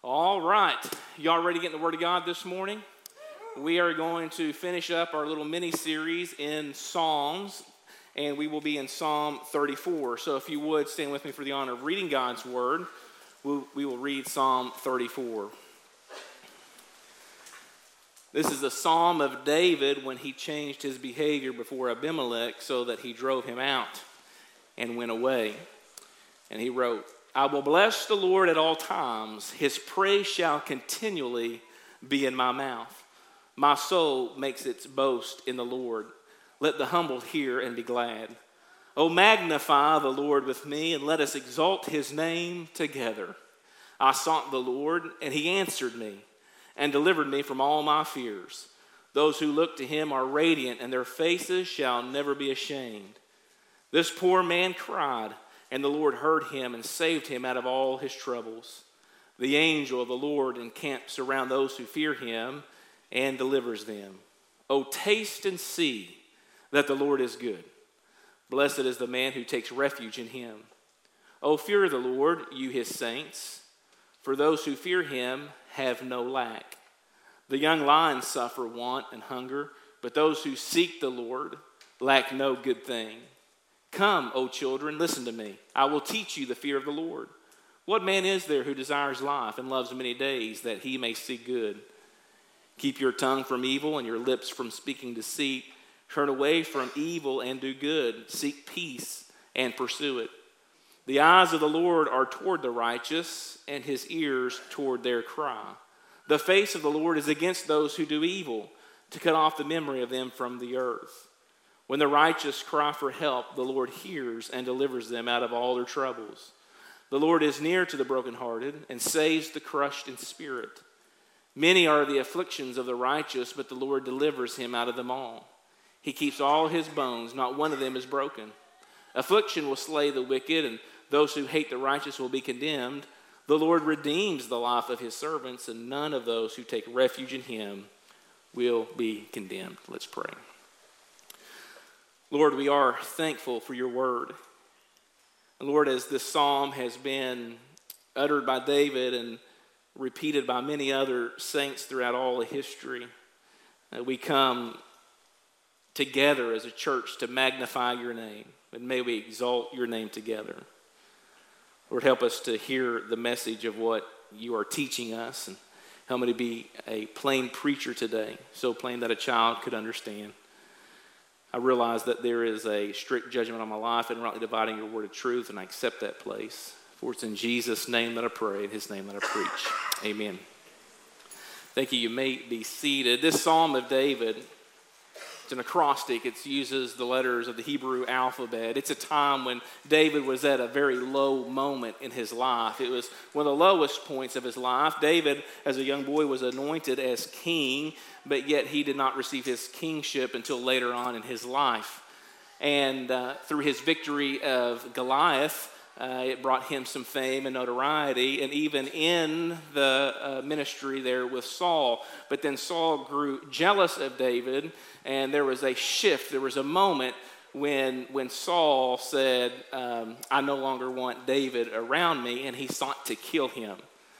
All right. Y'all ready to get in the Word of God this morning? We are going to finish up our little mini-series in Psalms, and we will be in Psalm 34. So if you would, stand with me for the honor of reading God's Word. We will read Psalm 34. This is the Psalm of David when he changed his behavior before Abimelech so that he drove him out and went away. And he wrote, I will bless the Lord at all times. His praise shall continually be in my mouth. My soul makes its boast in the Lord. Let the humble hear and be glad. O magnify the Lord with me, and let us exalt his name together. I sought the Lord, and he answered me and delivered me from all my fears. Those who look to him are radiant, and their faces shall never be ashamed. This poor man cried, and the Lord heard him and saved him out of all his troubles. The angel of the Lord encamps around those who fear him and delivers them. O taste and see that the Lord is good. Blessed is the man who takes refuge in him. O fear the Lord, you his saints, for those who fear him have no lack. The young lions suffer want and hunger, but those who seek the Lord lack no good thing. Come, O children, listen to me. I will teach you the fear of the Lord. What man is there who desires life and loves many days that he may see good? Keep your tongue from evil and your lips from speaking deceit. Turn away from evil and do good. Seek peace and pursue it. The eyes of the Lord are toward the righteous, and his ears toward their cry. The face of the Lord is against those who do evil, to cut off the memory of them from the earth. When the righteous cry for help, the Lord hears and delivers them out of all their troubles. The Lord is near to the brokenhearted and saves the crushed in spirit. Many are the afflictions of the righteous, but the Lord delivers him out of them all. He keeps all his bones, not one of them is broken. Affliction will slay the wicked, and those who hate the righteous will be condemned. The Lord redeems the life of his servants, and none of those who take refuge in him will be condemned. Let's pray. Lord, we are thankful for your word. And Lord, as this psalm has been uttered by David and repeated by many other saints throughout all of history, we come together as a church to magnify your name, and may we exalt your name together. Lord, help us to hear the message of what you are teaching us, and help me to be a plain preacher today, so plain that a child could understand. I realize that there is a strict judgment on my life and rightly dividing your word of truth, and I accept that place. For it's in Jesus' name that I pray, in his name that I preach. Amen. Thank you. You may be seated. This Psalm of David, it's an acrostic. It uses the letters of the Hebrew alphabet. It's a time when David was at a very low moment in his life. It was one of the lowest points of his life. David, as a young boy, was anointed as king, but yet he did not receive his kingship until later on in his life. And through his victory of Goliath, it brought him some fame and notoriety, and even in the ministry there with Saul. But then Saul grew jealous of David, and there was a shift. There was a moment when Saul said, I no longer want David around me, and he sought to kill him.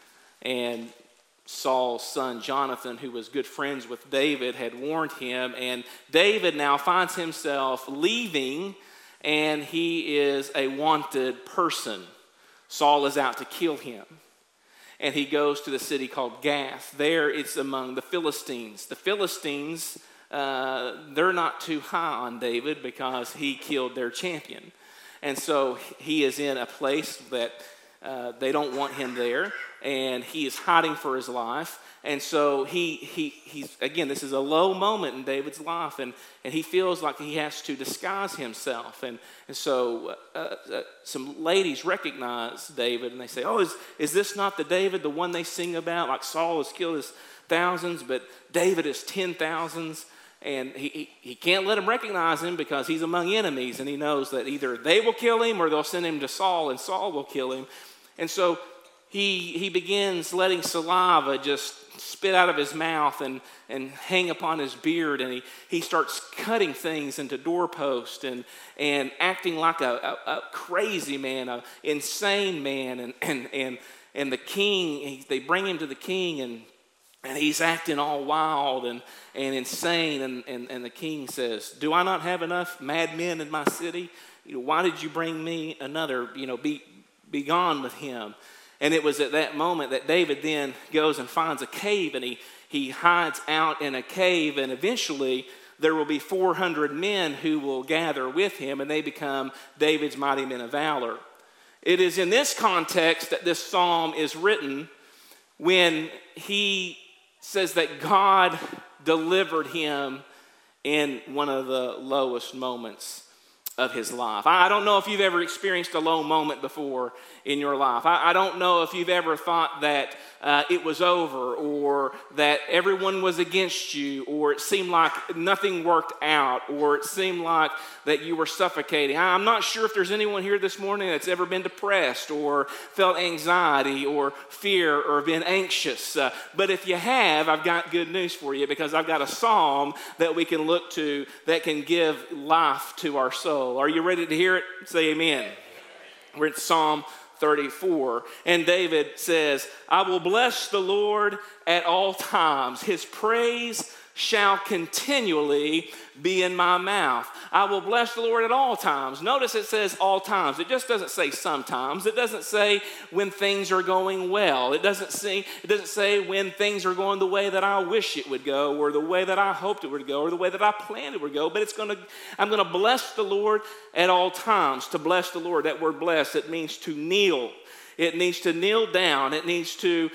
And Saul's son Jonathan, who was good friends with David, had warned him, and David now finds himself leaving, and he is a wanted person. Saul is out to kill him. And he goes to the city called Gath. There it's among the Philistines. The Philistines, they're not too high on David because he killed their champion. And so he is in a place that they don't want him there, and he is hiding for his life. And so he's again, this is a low moment in David's life, and he feels like he has to disguise himself. And so some ladies recognize David, and they say, oh, is this not the David, the one they sing about? Like Saul has killed his thousands, but David is 10,000s. And he can't let them recognize him because he's among enemies, and he knows that either they will kill him or they'll send him to Saul, and Saul will kill him. And so he begins letting saliva just spit out of his mouth and hang upon his beard, and he starts cutting things into doorposts and acting like a crazy man, an insane man, and the king, they bring him to the king, and he's acting all wild and insane. And the king says, do I not have enough madmen in my city? Why did you bring me another? Be gone with him. And it was at that moment that David then goes and finds a cave, and he hides out in a cave, and eventually there will be 400 men who will gather with him, and they become David's mighty men of valor. It is in this context that this psalm is written, when he says that God delivered him in one of the lowest moments of his life. I don't know if you've ever experienced a low moment before in your life. I don't know if you've ever thought that it was over, or that everyone was against you, or it seemed like nothing worked out, or it seemed like that you were suffocating. I'm not sure if there's anyone here this morning that's ever been depressed or felt anxiety or fear or been anxious. But if you have, I've got good news for you, because I've got a psalm that we can look to that can give life to our soul. Are you ready to hear it? Say amen. We're at Psalm 34, and David says, I will bless the Lord at all times. His praise shall continually be in my mouth. I will bless the Lord at all times. Notice it says all times. It just doesn't say sometimes. It doesn't say when things are going well. It doesn't say when things are going the way that I wish it would go, or the way that I hoped it would go, or the way that I planned it would go. But I'm going to bless the Lord at all times. To bless the Lord, that word bless, it means to kneel. It needs to kneel down. It needs to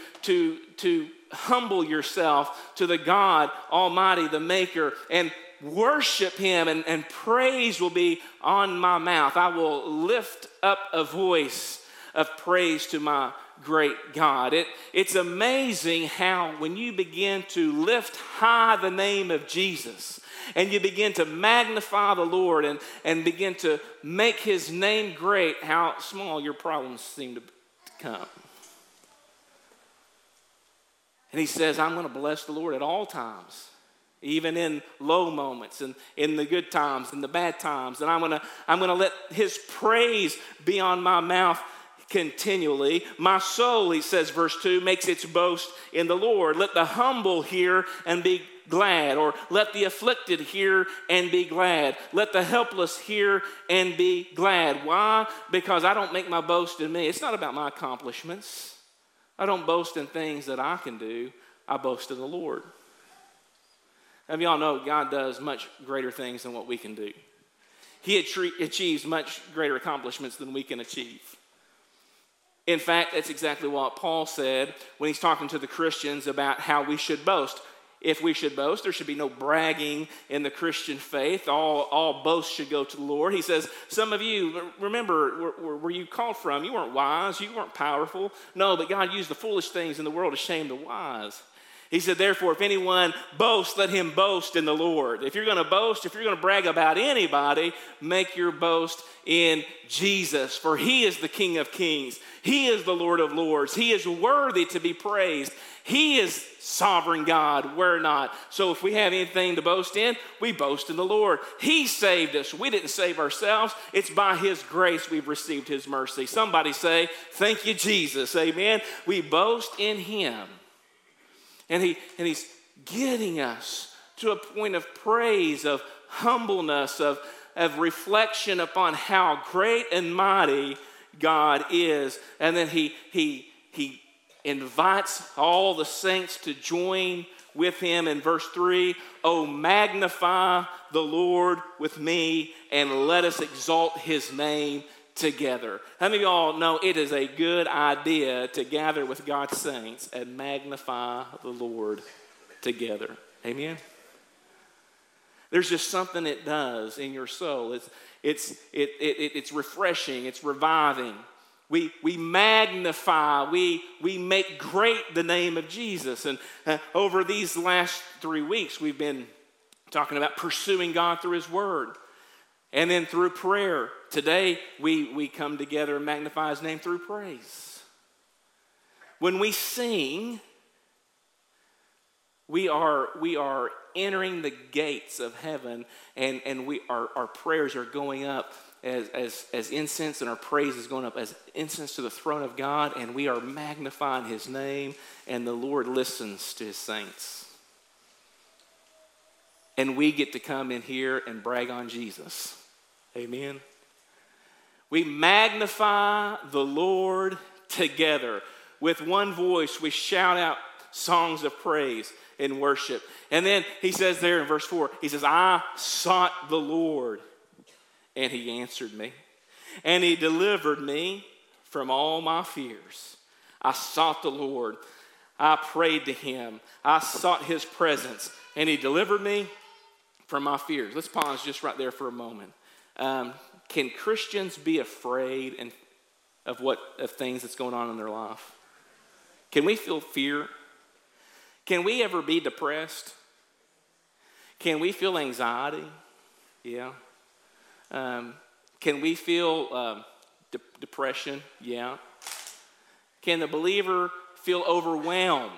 humble yourself to the God Almighty, the Maker, and worship him, and praise will be on my mouth. I will lift up a voice of praise to my great God. It's amazing how when you begin to lift high the name of Jesus, and you begin to magnify the Lord and begin to make his name great, how small your problems seem to come. And he says, I'm going to bless the Lord at all times, even in low moments, and in the good times and the bad times. And I'm going to let his praise be on my mouth continually. My soul, he says, verse 2, makes its boast in the Lord. Let the humble hear and be glad, or let the afflicted hear and be glad. Let the helpless hear and be glad. Why? Because I don't make my boast in me. It's not about my accomplishments. I don't boast in things that I can do. I boast in the Lord. And y'all know God does much greater things than what we can do. He achieves much greater accomplishments than we can achieve. In fact, that's exactly what Paul said when he's talking to the Christians about how we should boast. If we should boast, there should be no bragging in the Christian faith. All boast should go to the Lord. He says, some of you, remember where you called from. You weren't wise. You weren't powerful. No, but God used the foolish things in the world to shame the wise. He said, therefore, if anyone boasts, let him boast in the Lord. If you're going to boast, if you're going to brag about anybody, make your boast in Jesus. For he is the King of kings. He is the Lord of lords. He is worthy to be praised. He is sovereign God. We're not. So if we have anything to boast in, we boast in the Lord. He saved us. We didn't save ourselves. It's by his grace we've received his mercy. Somebody say, thank you, Jesus. Amen. We boast in him. And he's getting us to a point of praise, of humbleness, of reflection upon how great and mighty God is. And then he invites all the saints to join with him in verse 3. Oh, magnify the Lord with me, and let us exalt his name together. How many of y'all know it is a good idea to gather with God's saints and magnify the Lord together? Amen? There's just something it does in your soul. It's refreshing. It's reviving. We magnify. We make great the name of Jesus. And over these last 3 weeks, we've been talking about pursuing God through his word. And then through prayer. Today, we come together and magnify his name through praise. When we sing, we are entering the gates of heaven, and our prayers are going up as incense, and our praise is going up as incense to the throne of God, and we are magnifying his name, and the Lord listens to his saints. And we get to come in here and brag on Jesus. Amen. We magnify the Lord together. With one voice, we shout out songs of praise and worship. And then he says there in verse 4, he says, I sought the Lord, and he answered me, and he delivered me from all my fears. I sought the Lord. I prayed to him. I sought his presence, and he delivered me from my fears. Let's pause just right there for a moment. Can Christians be afraid of things that's going on in their life? Can we feel fear? Can we ever be depressed? Can we feel anxiety? Yeah. Can we feel depression? Yeah. Can the believer feel overwhelmed,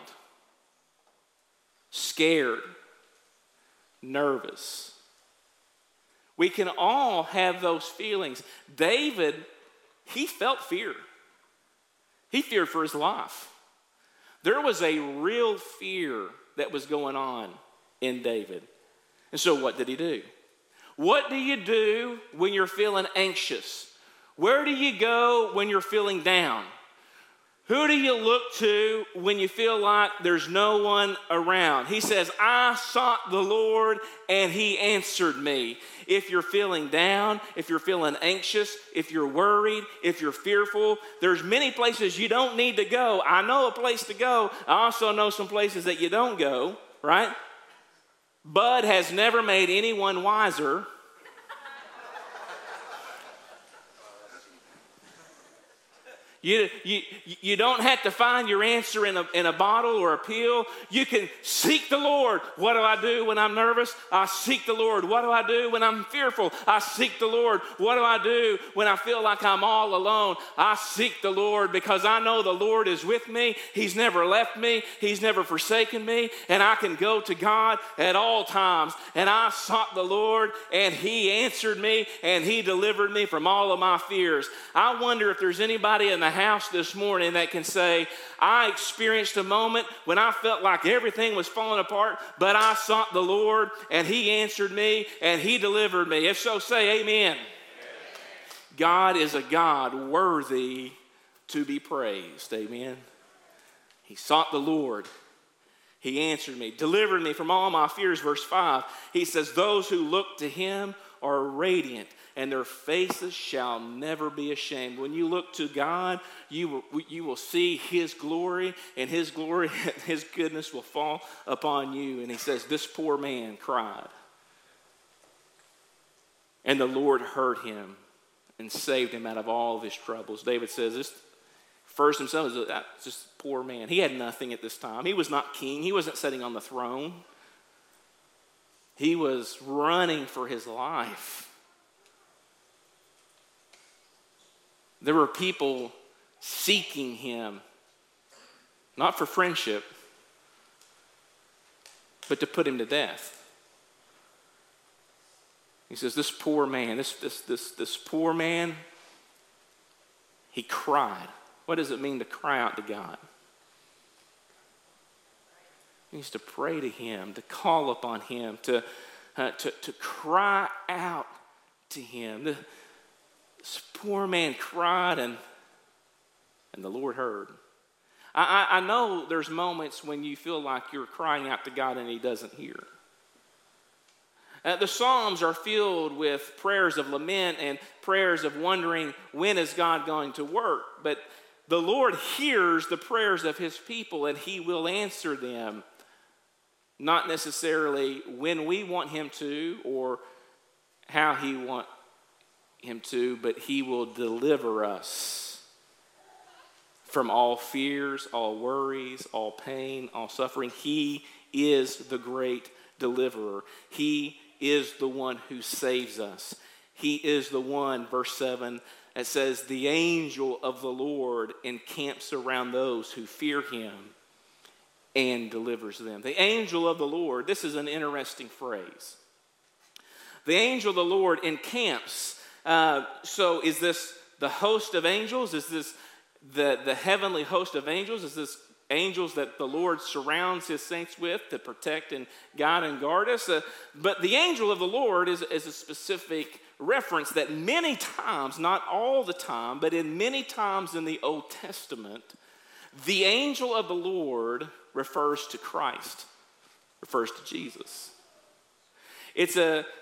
scared, nervous? We can all have those feelings. David, he felt fear. He feared for his life. There was a real fear that was going on in David. And so what did he do? What do you do when you're feeling anxious? Where do you go when you're feeling down? Who do you look to when you feel like there's no one around? He says, I sought the Lord and he answered me. If you're feeling down, if you're feeling anxious, if you're worried, if you're fearful, there's many places you don't need to go. I know a place to go. I also know some places that you don't go, right? Bud has never made anyone wiser. You don't have to find your answer in a bottle or a pill. You can seek the Lord. What do I do when I'm nervous? I seek the Lord. What do I do when I'm fearful? I seek the Lord. What do I do when I feel like I'm all alone? I seek the Lord because I know the Lord is with me. He's never left me. He's never forsaken me. And I can go to God at all times. And I sought the Lord and he answered me and he delivered me from all of my fears. I wonder if there's anybody in the house this morning that can say, I experienced a moment when I felt like everything was falling apart, but I sought the Lord and he answered me and he delivered me. If so, say amen. God is a God worthy to be praised. Amen. He sought the Lord. He answered me, delivered me from all my fears. Verse 5, he says, those who look to him are radiant, and their faces shall never be ashamed. When you look to God, you will see his glory, and his glory, his goodness will fall upon you. And he says, this poor man cried, and the Lord heard him and saved him out of all of his troubles. David says, this first himself is just a poor man. He had nothing at this time. He was not king. He wasn't sitting on the throne. He was running for his life. There were people seeking him, not for friendship, but to put him to death. He says, this poor man, this poor man, he cried. What does it mean to cry out to God? It means to pray to him, to call upon him, to cry out to him. This poor man cried and the Lord heard. I know there's moments when you feel like you're crying out to God and he doesn't hear. The Psalms are filled with prayers of lament and prayers of wondering, when is God going to work? But the Lord hears the prayers of his people and he will answer them. Not necessarily when we want him to or how he wants him to, but he will deliver us from all fears, all worries, all pain, all suffering. He is the great deliverer. He is the one who saves us. He is the one, verse 7, that says, the angel of the Lord encamps around those who fear him and delivers them. The angel of the Lord, this is an interesting phrase. The angel of the Lord encamps. So is this the host of angels? Is this the heavenly host of angels? Is this angels that the Lord surrounds his saints with to protect and guide and guard us? But the angel of the Lord is a specific reference that many times, not all the time, but in many times in the Old Testament, the angel of the Lord refers to Christ, refers to Jesus. It's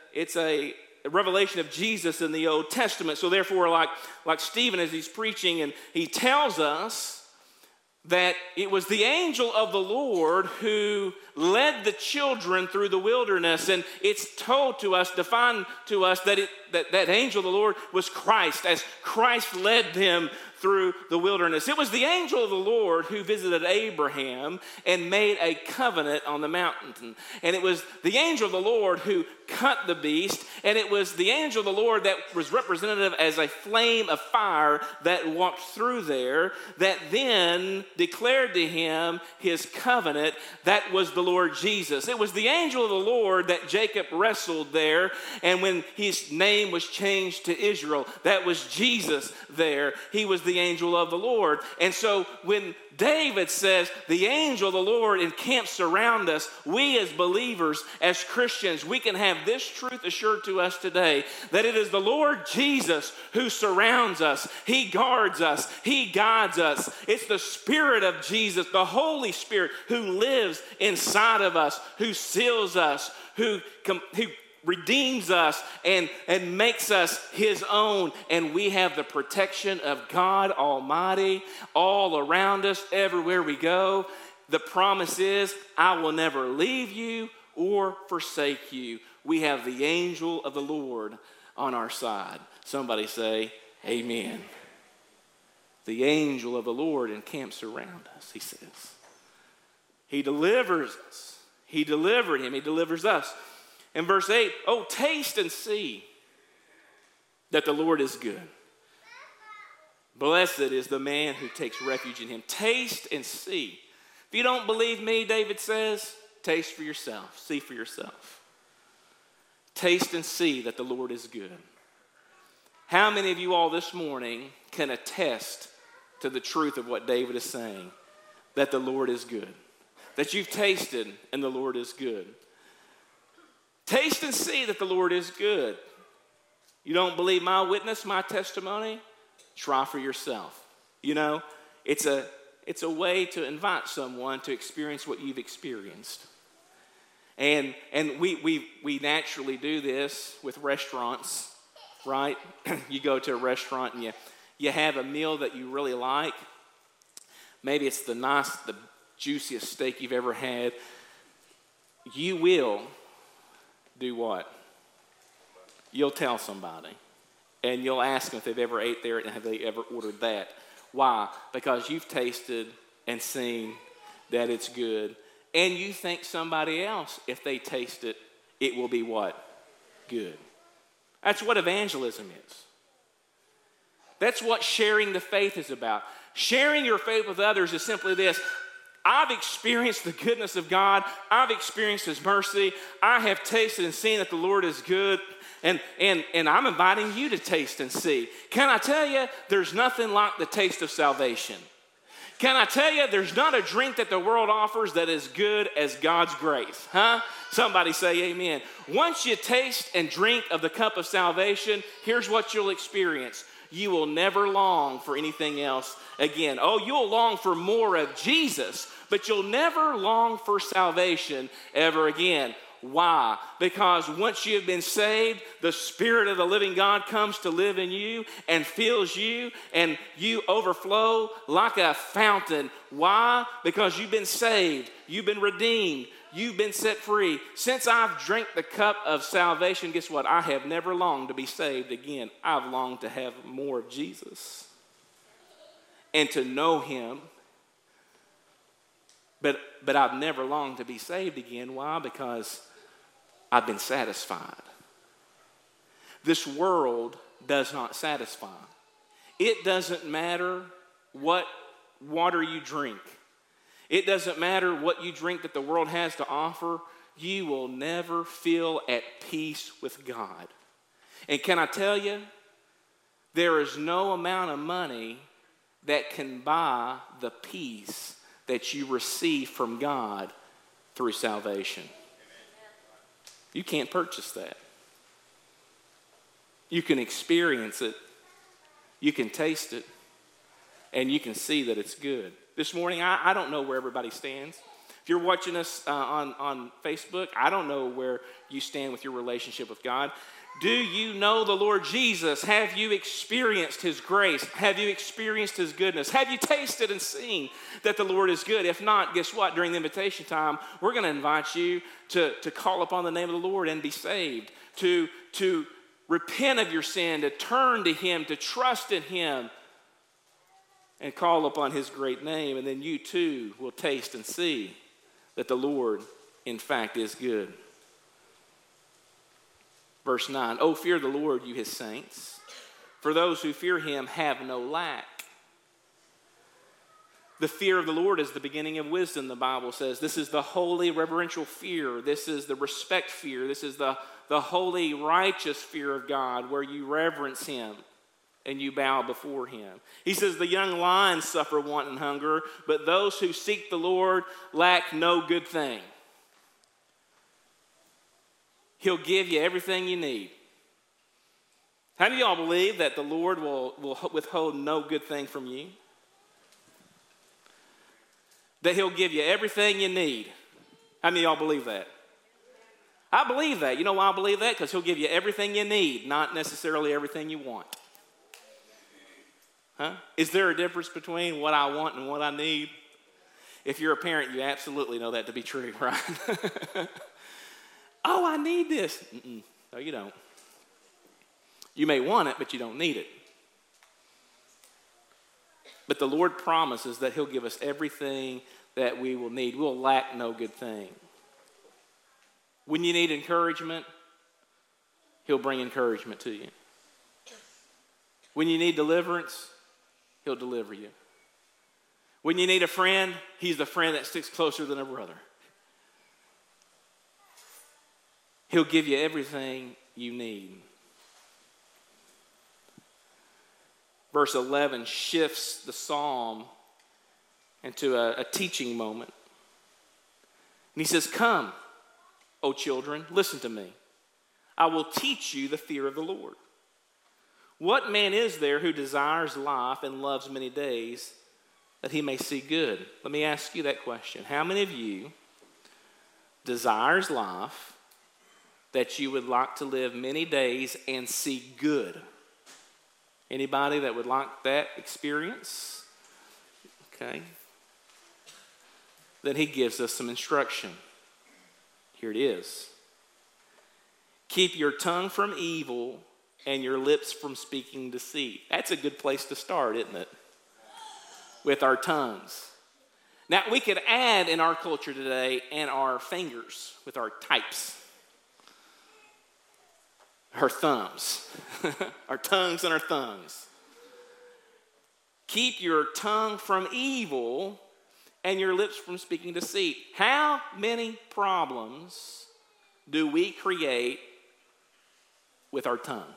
a revelation of Jesus in the Old Testament. So therefore, like Stephen as he's preaching, and he tells us that it was the angel of the Lord who led the children through the wilderness. And it's told to us, defined to us, that angel of the Lord was Christ, as Christ led them through the wilderness. It was the angel of the Lord who visited Abraham and made a covenant on the mountain. And it was the angel of the Lord who cut the beast. And it was the angel of the Lord that was representative as a flame of fire that walked through there, that then declared to him his covenant. That was the Lord Jesus. It was the angel of the Lord that Jacob wrestled there. And when his name was changed to Israel, that was Jesus there. He was the angel of the Lord. And so when David says the angel of the Lord encamps around us, we as believers, as Christians, we can have this truth assured to us today, that it is the Lord Jesus who surrounds us. He guards us. He guides us. It's the Spirit of Jesus, the Holy Spirit, who lives inside of us, who seals us, who redeems us and makes us his own. And we have the protection of God Almighty all around us everywhere we go. The promise is, I will never leave you or forsake you. We have the angel of the Lord on our side. Somebody say, amen. The angel of the Lord encamps around us, he says. He delivers us. He delivered him. He delivers us. In verse 8, oh, taste and see that the Lord is good. Blessed is the man who takes refuge in him. Taste and see. If you don't believe me, David says, taste for yourself. See for yourself. Taste and see that the Lord is good. How many of you all this morning can attest to the truth of what David is saying? That the Lord is good. That you've tasted and the Lord is good. Taste and see that the Lord is good. You don't believe my witness, my testimony? Try for yourself. You know, it's a way to invite someone to experience what you've experienced. And we naturally do this with restaurants, right? You go to a restaurant and you have a meal that you really like. Maybe it's the juiciest steak you've ever had. You will do what? You'll tell somebody. And you'll ask them if they've ever ate there and have they ever ordered that. Why? Because you've tasted and seen that it's good. And you think somebody else, if they taste it, it will be what? Good. That's what evangelism is. That's what sharing the faith is about. Sharing your faith with others is simply this. I've experienced the goodness of God. I've experienced his mercy. I have tasted and seen that the Lord is good. And I'm inviting you to taste and see. Can I tell you, there's nothing like the taste of salvation. Can I tell you, there's not a drink that the world offers that is good as God's grace. Huh? Somebody say amen. Once you taste and drink of the cup of salvation, here's what you'll experience. You will never long for anything else again. Oh, you'll long for more of Jesus, but you'll never long for salvation ever again. Why? Because once you've been saved, the Spirit of the living God comes to live in you and fills you, and you overflow like a fountain. Why? Because you've been saved, you've been redeemed, you've been set free. Since I've drank the cup of salvation, guess what? I have never longed to be saved again. I've longed to have more of Jesus and to know him. But I've never longed to be saved again. Why? Because I've been satisfied. This world does not satisfy. It doesn't matter what water you drink. It doesn't matter what you drink that the world has to offer. You will never feel at peace with God. And can I tell you, There is no amount of money that can buy the peace that you receive from God through salvation. You can't purchase that. You can experience it, you can taste it, and you can see that it's good. This morning, I don't know where everybody stands. If you're watching us on Facebook, I don't know where you stand with your relationship with God. Do you know the Lord Jesus? Have you experienced his grace? Have you experienced his goodness? Have you tasted and seen that the Lord is good? If not, guess what? During the invitation time, we're going to invite you to call upon the name of the Lord and be saved, to repent of your sin, to turn to him, to trust in him, and call upon his great name. And then you too will taste and see that the Lord, in fact, is good. Verse 9, "Oh, fear the Lord, you his saints, for those who fear him have no lack." The fear of the Lord is the beginning of wisdom, the Bible says. This is the holy reverential fear. This is the respect fear. This is the holy righteous fear of God, where you reverence him and you bow before him. He says, "The young lions suffer want and hunger, but those who seek the Lord lack no good thing." He'll give you everything you need. How many of y'all believe that the Lord will withhold no good thing from you? That he'll give you everything you need. How many of y'all believe that? I believe that. You know why I believe that? Because he'll give you everything you need, not necessarily everything you want. Huh? Is there a difference between what I want and what I need? If you're a parent, you absolutely know that to be true, right? Oh, I need this. No, you don't. You may want it, but you don't need it. But the Lord promises that he'll give us everything that we will need. We'll lack no good thing. When you need encouragement, he'll bring encouragement to you. When you need deliverance, he'll deliver you. When you need a friend, he's the friend that sticks closer than a brother. He'll give you everything you need. Verse 11 shifts the psalm into a teaching moment. And he says, "Come, O children, listen to me. I will teach you the fear of the Lord. What man is there who desires life and loves many days, that he may see good?" Let me ask you that question. How many of you desires life, that you would like to live many days and see good? Anybody that would like that experience? Okay. Then he gives us some instruction. Here it is. "Keep your tongue from evil and your lips from speaking deceit." That's a good place to start, isn't it? With our tongues. Now, we could add in our culture today, and our fingers with our types. Our thumbs. Our tongues and our thumbs. "Keep your tongue from evil and your lips from speaking deceit." How many problems do we create with our tongue?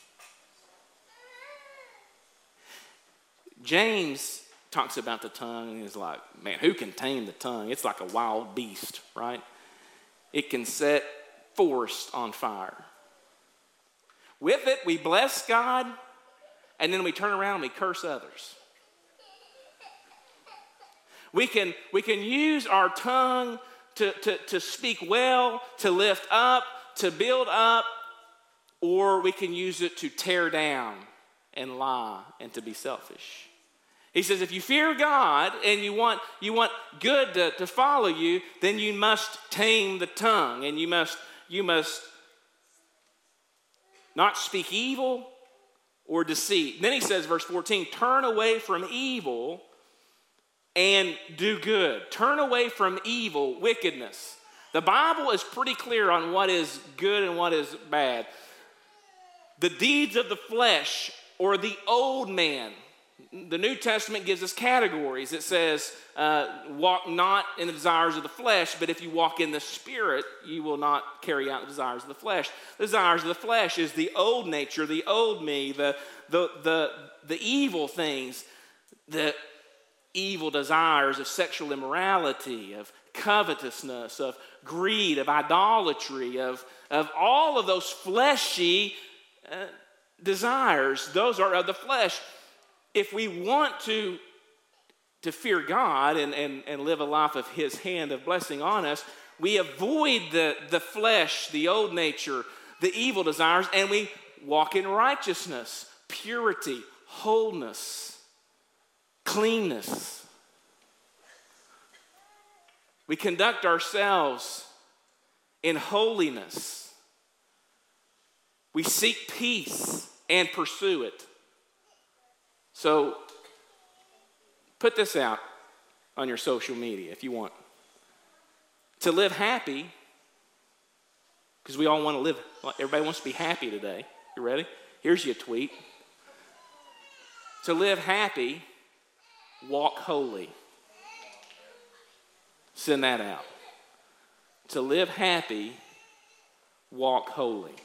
James talks about the tongue, and he's like, man, who can tame the tongue? It's like a wild beast, right? It can set forests on fire. With it, we bless God, and then we turn around and we curse others. We can use our tongue to speak well, to lift up, to build up, or we can use it to tear down and lie and to be selfish. He says, if you fear God and you want good to follow you, then you must tame the tongue, and you must not speak evil or deceit. And then he says, verse 14, "Turn away from evil and do good." Turn away from evil, wickedness. The Bible is pretty clear on what is good and what is bad. The deeds of the flesh, or the old man, The New Testament gives us categories. It says, walk not in the desires of the flesh, but if you walk in the Spirit, you will not carry out the desires of the flesh. The desires of the flesh is the old nature, the old me, the evil things, the evil desires of sexual immorality, of covetousness, of greed, of idolatry, of all of those fleshy desires. Those are of the flesh. If we want to fear God and live a life of His hand of blessing on us, we avoid the flesh, the old nature, the evil desires, and we walk in righteousness, purity, wholeness, cleanness. We conduct ourselves in holiness. We seek peace and pursue it. So, put this out on your social media if you want. To live happy, because we all want to live, everybody wants to be happy today. You ready? Here's your tweet. To live happy, walk holy. Send that out. To live happy, walk holy.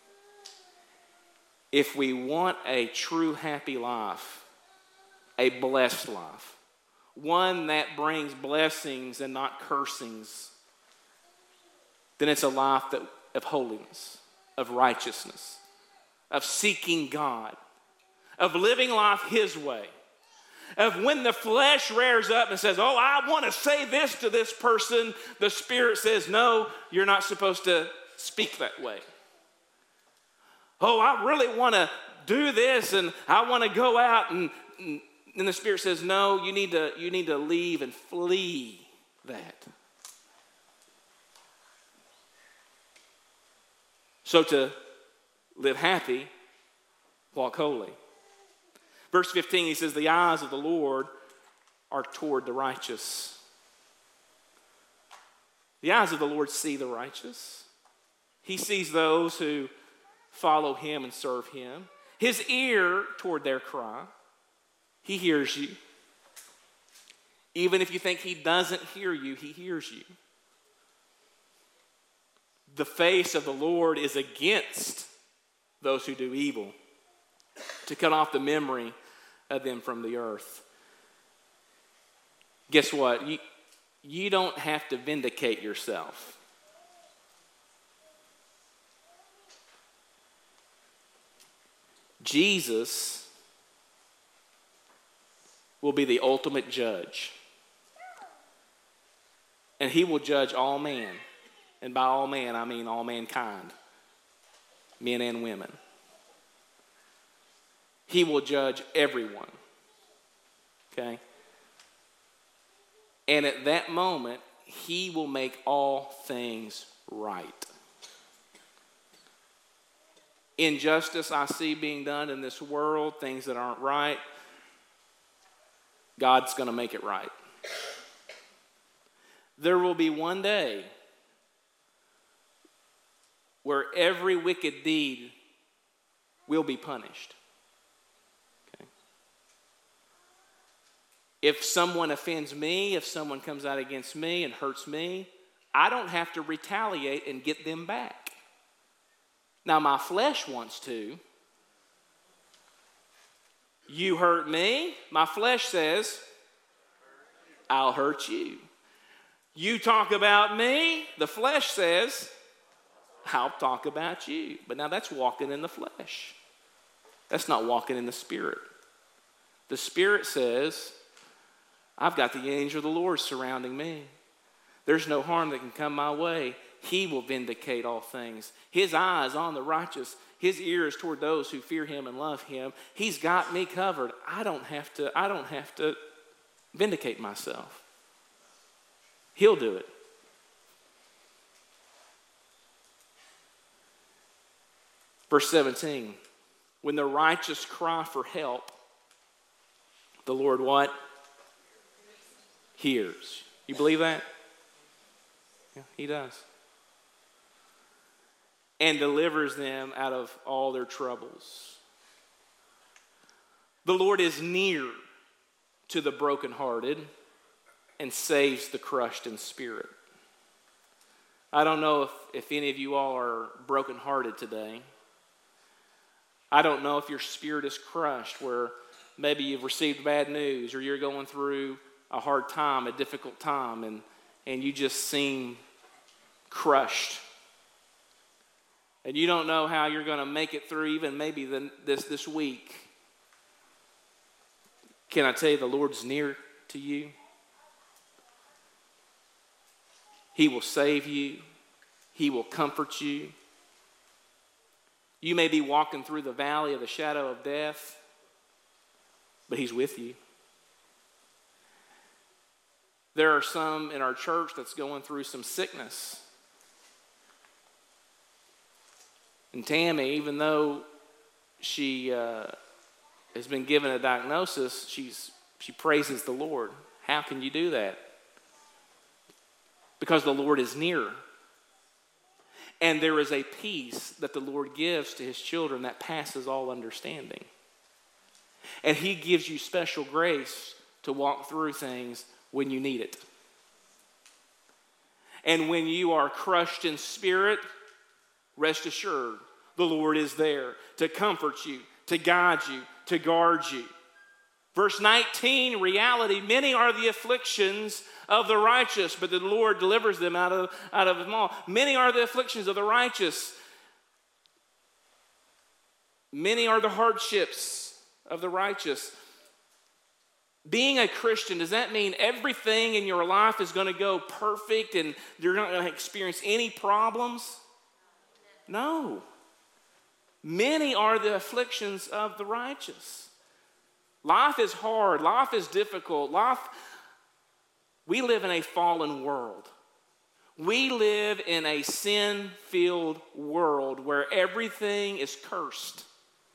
If we want a true happy life, a blessed life, one that brings blessings and not cursings, then it's a life of holiness, of righteousness, of seeking God, of living life His way, of when the flesh rears up and says, oh, I want to say this to this person, the Spirit says, no, you're not supposed to speak that way. Oh, I really want to do this and I want to go out and the Spirit says, no, you need to leave and flee that. So to live happy, walk holy. Verse 15, he says, the eyes of the Lord are toward the righteous. The eyes of the Lord see the righteous. He sees those who follow Him and serve Him. His ear toward their cry. He hears you. Even if you think He doesn't hear you, He hears you. The face of the Lord is against those who do evil, to cut off the memory of them from the earth. Guess what? You don't have to vindicate yourself. Jesus will be the ultimate judge. And He will judge all man. And by all man, I mean all mankind, men and women. He will judge everyone. Okay? And at that moment, He will make all things right. Injustice I see being done in this world, things that aren't right, God's going to make it right. There will be one day where every wicked deed will be punished. Okay? If someone offends me, if someone comes out against me and hurts me, I don't have to retaliate and get them back. Now, my flesh wants to. You hurt me, my flesh says, I'll hurt you. You talk about me, the flesh says, I'll talk about you. But now that's walking in the flesh. That's not walking in the Spirit. The Spirit says, I've got the angel of the Lord surrounding me. There's no harm that can come my way. He will vindicate all things. His eye is on the righteous. His ear is toward those who fear Him and love Him. He's got me covered. I don't have to vindicate myself. He'll do it. Verse 17, when the righteous cry for help, the Lord what? Hears. You believe that? Yeah, He does. And delivers them out of all their troubles. The Lord is near to the brokenhearted and saves the crushed in spirit. I don't know if any of you all are brokenhearted today. I don't know if your spirit is crushed, where maybe you've received bad news or you're going through a hard time, a difficult time, and you just seem crushed. And you don't know how you're going to make it through even maybe this week. Can I tell you, the Lord's near to you? He will save you. He will comfort you. You may be walking through the valley of the shadow of death, but He's with you. There are some in our church that's going through some sickness. And Tammy, even though she has been given a diagnosis, she praises the Lord. How can you do that? Because the Lord is near. And there is a peace that the Lord gives to His children that passes all understanding. And He gives you special grace to walk through things when you need it. And when you are crushed in spirit, rest assured, the Lord is there to comfort you, to guide you, to guard you. Verse 19, reality, many are the afflictions of the righteous, but the Lord delivers them out of them all. Many are the afflictions of the righteous. Many are the hardships of the righteous. Being a Christian, does that mean everything in your life is going to go perfect and you're not going to experience any problems? No. Many are the afflictions of the righteous. Life is hard. Life is difficult. We live in a fallen world. We live in a sin-filled world where everything is cursed.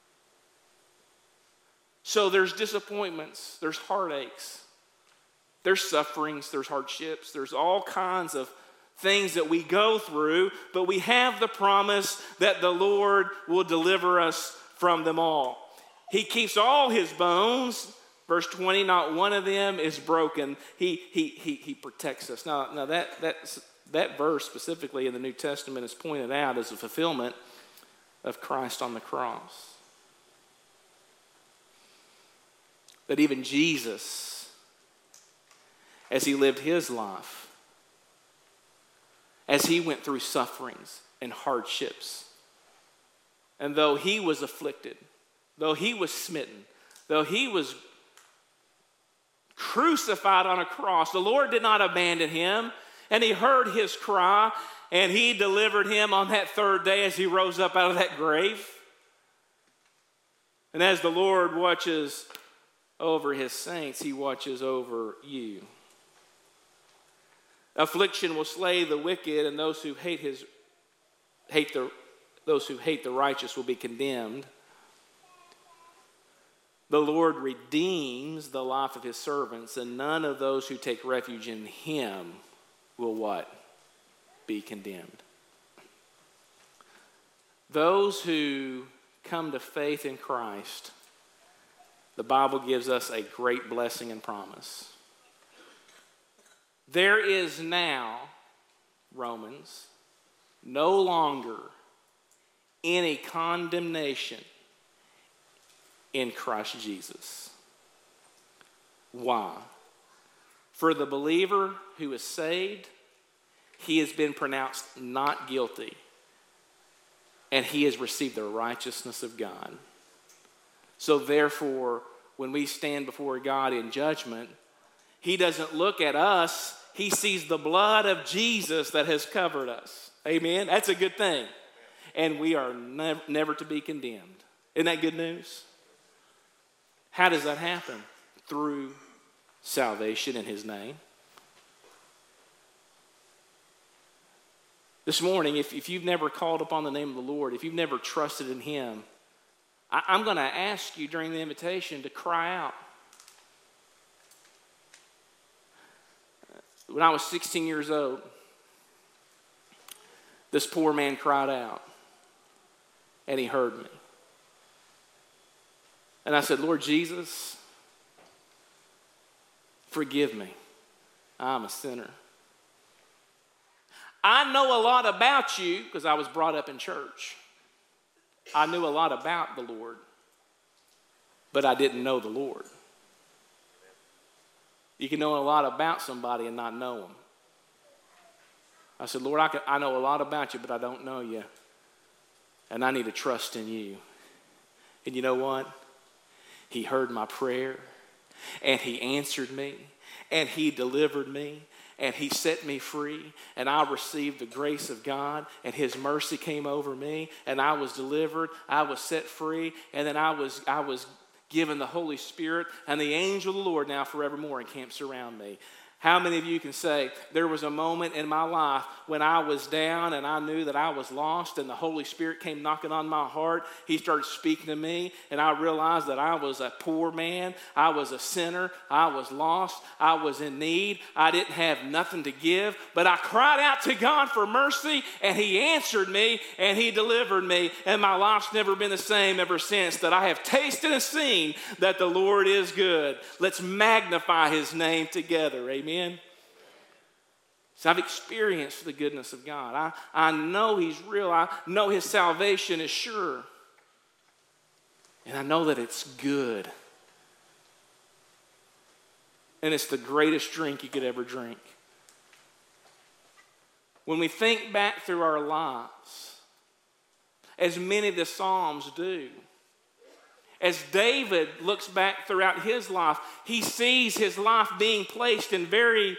So there's disappointments, there's heartaches, there's sufferings, there's hardships, there's all kinds of things that we go through, but we have the promise that the Lord will deliver us from them all. He keeps all His bones. Verse 20, not one of them is broken. He protects us. Now that verse specifically in the New Testament is pointed out as a fulfillment of Christ on the cross. That even Jesus, as He lived His life, as He went through sufferings and hardships, and though He was afflicted, though He was smitten, though He was crucified on a cross, the Lord did not abandon Him, and He heard His cry, and He delivered Him on that third day as He rose up out of that grave. And as the Lord watches over His saints, He watches over you. Affliction will slay the wicked, and those who hate the righteous will be condemned. The Lord redeems the life of His servants, and none of those who take refuge in Him will what? Be condemned. Those who come to faith in Christ, the Bible gives us a great blessing and promise. There is now, Romans, no longer any condemnation in Christ Jesus. Why? For the believer who is saved, he has been pronounced not guilty, and he has received the righteousness of God. So therefore, when we stand before God in judgment, He doesn't look at us. He sees the blood of Jesus that has covered us. Amen? That's a good thing. And we are never to be condemned. Isn't that good news? How does that happen? Through salvation in His name. This morning, if you've never called upon the name of the Lord, if you've never trusted in Him, I'm going to ask you during the invitation to cry out. When I was 16 years old, this poor man cried out, and he heard me. And I said, Lord Jesus, forgive me. I'm a sinner. I know a lot about you because I was brought up in church. I knew a lot about the Lord, but I didn't know the Lord. You can know a lot about somebody and not know them. I said, Lord, I know a lot about you, but I don't know you. And I need to trust in you. And you know what? He heard my prayer, and he answered me, and he delivered me, and he set me free, and I received the grace of God, and his mercy came over me, and I was delivered, I was set free, and then I was given the Holy Spirit, and the angel of the Lord now forevermore encamps around me. How many of you can say, there was a moment in my life when I was down and I knew that I was lost and the Holy Spirit came knocking on my heart. He started speaking to me and I realized that I was a poor man. I was a sinner. I was lost. I was in need. I didn't have nothing to give, but I cried out to God for mercy and he answered me and he delivered me, and my life's never been the same ever since. That I have tasted and seen that the Lord is good. Let's magnify his name together. Amen. So I've experienced the goodness of God. I know he's real. I know his salvation is sure. And I know that it's good. And it's the greatest drink you could ever drink. When we think back through our lives, as many of the Psalms do, as David looks back throughout his life, he sees his life being placed in very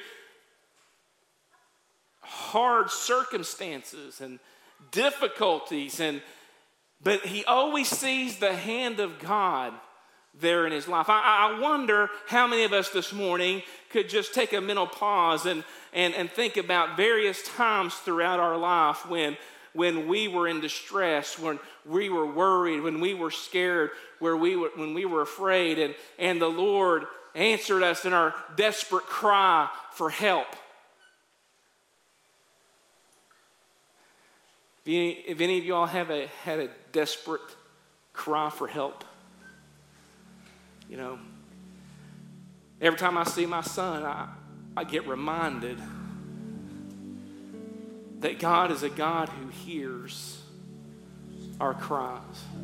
hard circumstances and difficulties, but he always sees the hand of God there in his life. I wonder how many of us this morning could just take a mental pause and think about various times throughout our life when we were in distress, when we were worried, when we were scared, when we were afraid, and the Lord answered us in our desperate cry for help. If any of y'all had a desperate cry for help, you know, every time I see my son, I get reminded that God is a God who hears our cries.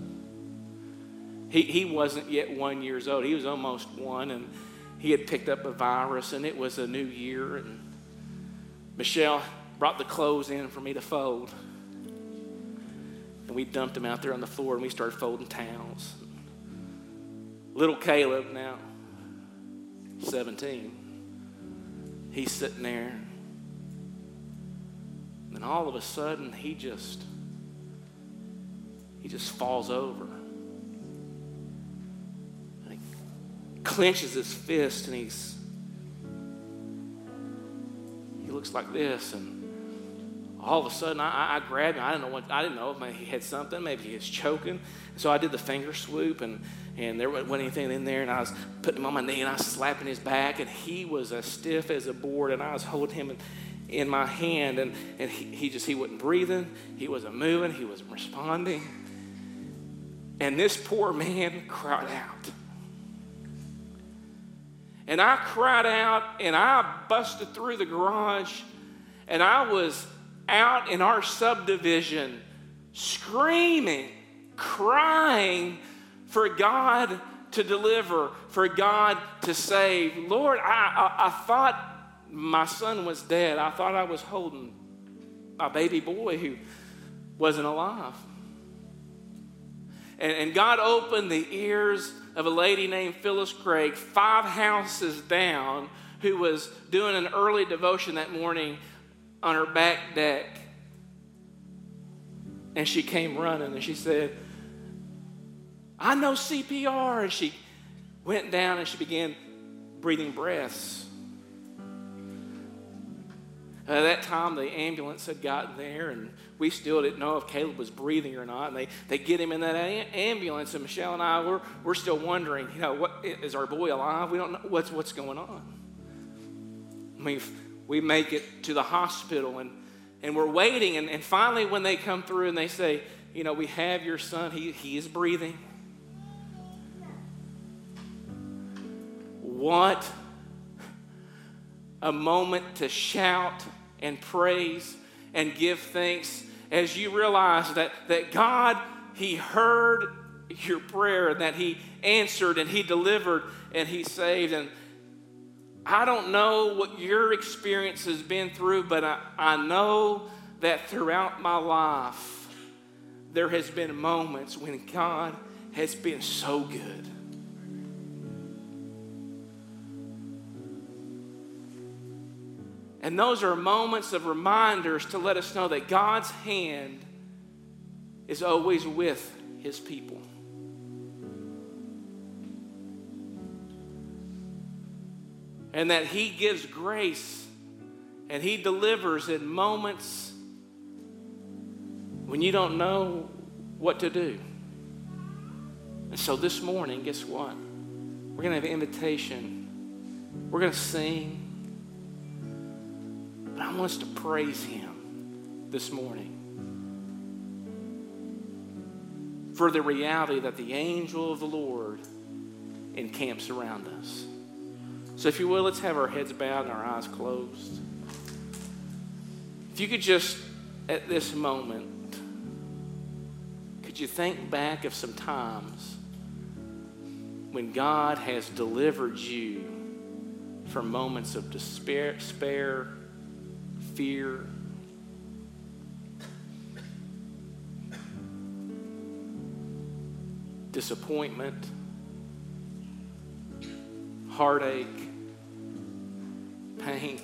He wasn't yet 1 year old. He was almost one, and he had picked up a virus, and it was a new year, and Michelle brought the clothes in for me to fold. And we dumped them out there on the floor, and we started folding towels. Little Caleb, now 17, he's sitting there. And all of a sudden, he just falls over. And he clenches his fist, and he looks like this, and all of a sudden, I grabbed him. I didn't know if he had something. Maybe he was choking. So I did the finger swoop, and there wasn't anything in there. And I was putting him on my knee, and I was slapping his back, and he was as stiff as a board. And I was holding him in my hand, and he wasn't breathing. He wasn't moving. He wasn't responding. And this poor man cried out. And I cried out, and I busted through the garage, and I was out in our subdivision screaming, crying for God to deliver, for God to save. Lord, I thought my son was dead. I thought I was holding my baby boy who wasn't alive. And God opened the ears of a lady named Phyllis Craig, 5 houses down, who was doing an early devotion that morning on her back deck. And she came running and she said, I know CPR. And she went down and she began breathing breaths. At that time, the ambulance had gotten there, and we still didn't know if Caleb was breathing or not. And they get him in that ambulance, and Michelle and I, we're still wondering, what is our boy alive? We don't know what's going on. We make it to the hospital, and we're waiting, and finally when they come through and they say, we have your son, he is breathing. what a moment to shout and praise and give thanks as you realize that God, He heard your prayer, and that He answered and He delivered and He saved. And I don't know what your experience has been through, but I know that throughout my life, there has been moments when God has been so good. And those are moments of reminders to let us know that God's hand is always with His people. And that He gives grace and He delivers in moments when you don't know what to do. And so this morning, guess what? We're going to have an invitation. We're going to sing. But I want us to praise Him this morning for the reality that the angel of the Lord encamps around us. So if you will, let's have our heads bowed and our eyes closed. If you could just, at this moment, could you think back of some times when God has delivered you from moments of despair, fear, disappointment, heartache, pain?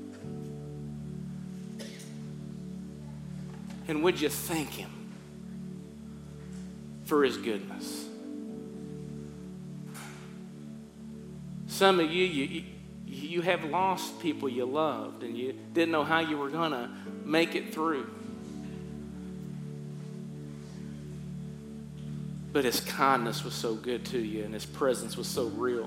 And would you thank Him for His goodness? Some of you have lost people you loved and you didn't know how you were going to make it through. But His kindness was so good to you and His presence was so real.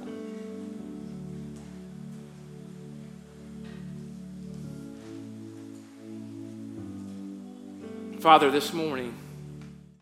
Father, this morning,